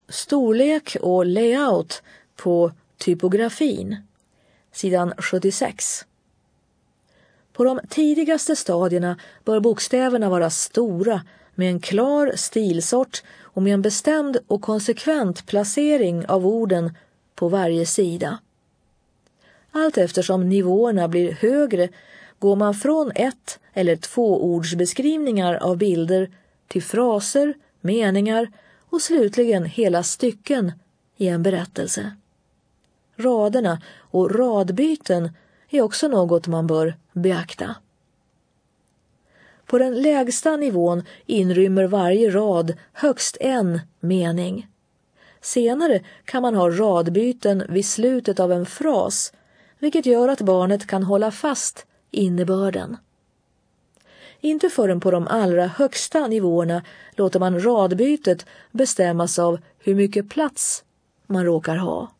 Storlek och layout på typografin. Sidan 76. På de tidigaste stadierna bör bokstäverna vara stora med en klar stilsort och med en bestämd och konsekvent placering av orden på varje sida. Allt eftersom nivåerna blir högre går man från 1- eller 2-ordsbeskrivningar av bilder till fraser, meningar och slutligen hela stycken i en berättelse. Raderna och radbyten är också något man bör beakta. På den lägsta nivån inrymmer varje rad högst en mening. Senare kan man ha radbyten vid slutet av en fras, vilket gör att barnet kan hålla fast innebörden. Inte förrän på de allra högsta nivåerna låter man radbytet bestämmas av hur mycket plats man råkar ha.